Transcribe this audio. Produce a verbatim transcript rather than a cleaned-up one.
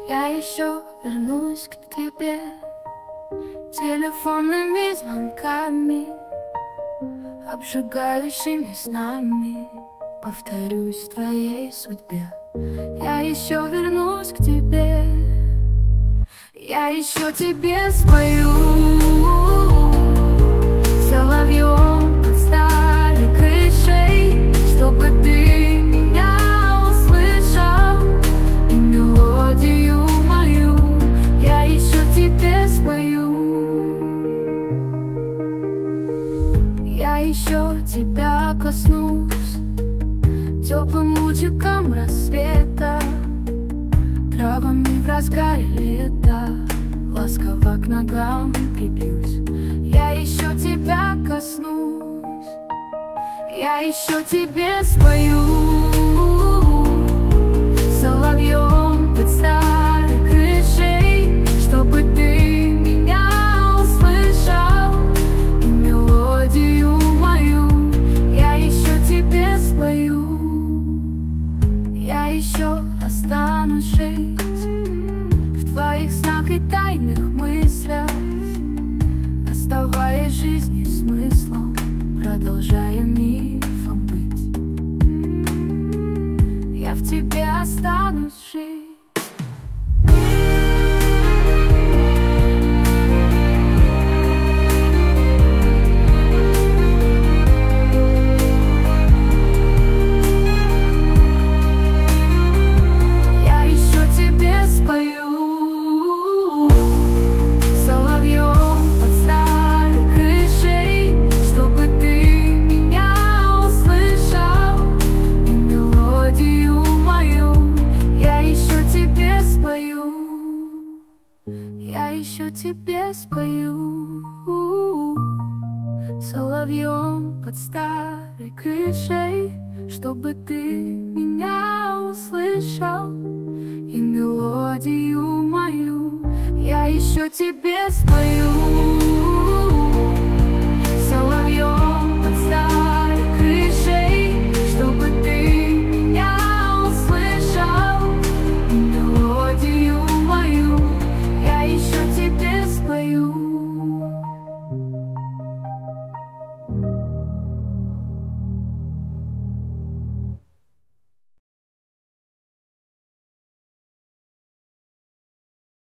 Я еще вернусь к тебе телефонными звонками, обжигающими снами. Повторюсь в твоей судьбе. Я еще вернусь к тебе. Я еще тебе спою соловьем под старой крышей, чтобы ты меня услышал и мелодию мою я еще тебе спою. Я еще тебя коснусь теплым лучиком рассвета, травами в разгаре лета, ласково к ногам прибьюсь. Я еще тебя коснусь, я еще тебе спою соловьем под старой крышей, чтобы ты меня услышал и мелодию мою я еще тебе спою. Я еще останусь жить в твоих снах и тайных мыслях, оставаясь жизни смыслом, продолжая мифом быть. Я в тебе останусь жить. Я еще тебе спою соловьем под старой крышей, чтобы ты меня услышал и мелодию мою я еще тебе спою.